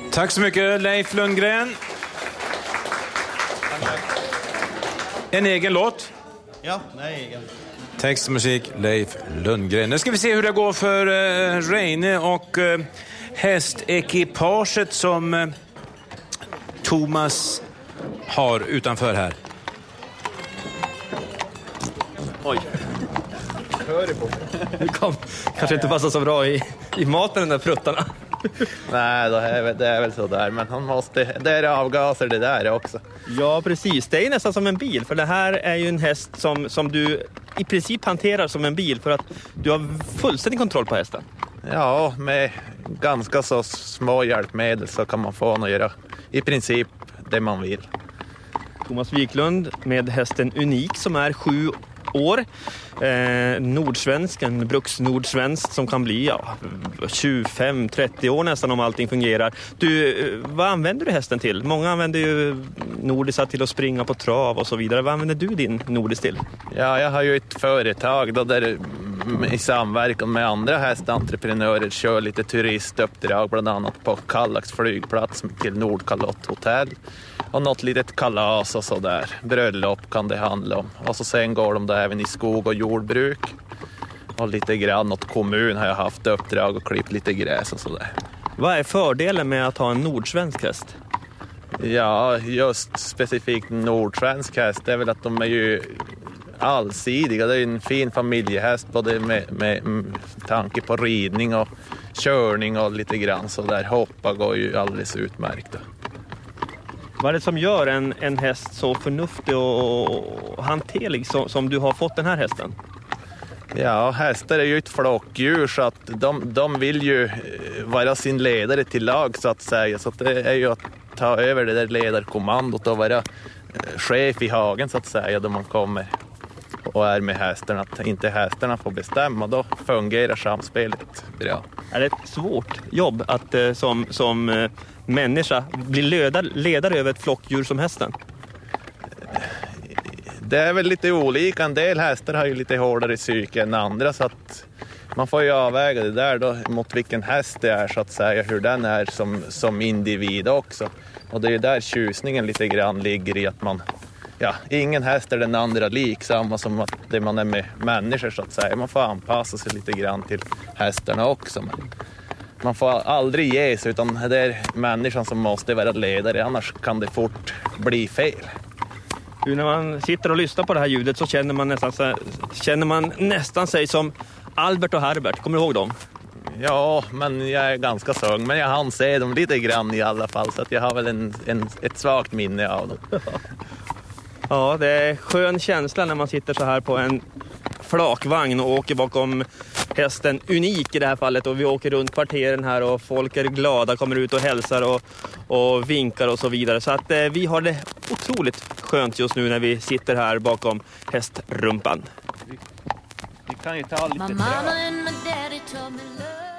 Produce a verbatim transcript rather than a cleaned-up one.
Tack så mycket, Leif Lundgren. En egen låt? Ja, nej, egen. Text och musik, Leif Lundgren. Nu ska vi se hur det går för uh, Reine och uh, hästekipaget som uh, Thomas har utanför här. Oj. Hör det på. Det kom, kanske inte passar så bra i, i maten, den där pruttarna. Nej, det är, väl, det är väl så där. Men han måste, det är avgaser det där också. Ja, precis. Det är nästan som en bil. För det här är ju en häst som, som du i princip hanterar som en bil. För att du har fullständig kontroll på hästen. Ja, med ganska så små hjälpmedel så kan man få honom att göra i princip det man vill. Thomas Wiklund med hästen Unik som är sju år. Eh, nordsvensk, en bruksnordsvensk som kan bli ja, tjugofem trettio år nästan om allting fungerar. Du, vad använder du hästen till? Många använder ju nordisar till att springa på trav och så vidare. Vad använder du din nordis till? Ja, jag har ju ett företag då där i samverkan med andra hästentreprenörer kör lite turistuppdrag bland annat på Kallax flygplats till Nordkalott hotell. Och något litet kalas och sådär. Bröllop kan det handla om. Och så sen går de då även i skog och jordbruk. Och lite grann åt kommun har jag haft uppdrag och klippt lite gräs och sådär. Vad är fördelen med att ha en nordsvensk häst? Ja, just specifikt nordsvensk häst är väl att de är ju allsidiga. Det är en fin familjehäst både med, med tanke på ridning och körning och lite grann så där. Hoppa går ju alldeles utmärkt. Vad är det som gör en, en häst så förnuftig och, och hanterlig som, som du har fått den här hästen? Ja, hästar är ju ett flockdjur så att de, de vill ju vara sin ledare till lag så att säga. Så att det är ju att ta över det där ledarkommandot och vara chef i hagen så att säga då man kommer och är med hästarna. Att inte hästarna får bestämma, då fungerar samspelet bra. Är det ett svårt jobb att eh, som, som eh, människa bli ledare, ledare över ett flockdjur som hästen? Det är väl lite olika. En del hästar har ju lite hårdare psyke än andra så att man får ju avväga det där då mot vilken häst det är så att säga, hur den är som, som individ också. Och det är ju där tjusningen lite grann ligger i att man, ja, ingen häst är den andra lik, samma som att det man är med människor så att säga. Man får anpassa sig lite grann till hästarna också. Men man får aldrig ge sig utan det är människan som måste vara ledare, annars kan det fort bli fel. Du, när man sitter och lyssnar på det här ljudet så känner man nästan, så, känner man nästan sig som Albert och Herbert. Kommer du ihåg dem? Ja, men jag är ganska sång. Men jag hann se dem lite grann i alla fall. Så att jag har väl en, en, ett svagt minne av dem. Ja, det är skön känsla när man sitter så här på en flakvagn och åker bakom hästen Unik i det här fallet. Och vi åker runt kvarteren här och folk är glada, kommer ut och hälsar och, och vinkar och så vidare. Så att eh, vi har det otroligt skönt just nu när vi sitter här bakom hästrumpan. Vi kan ju ta lite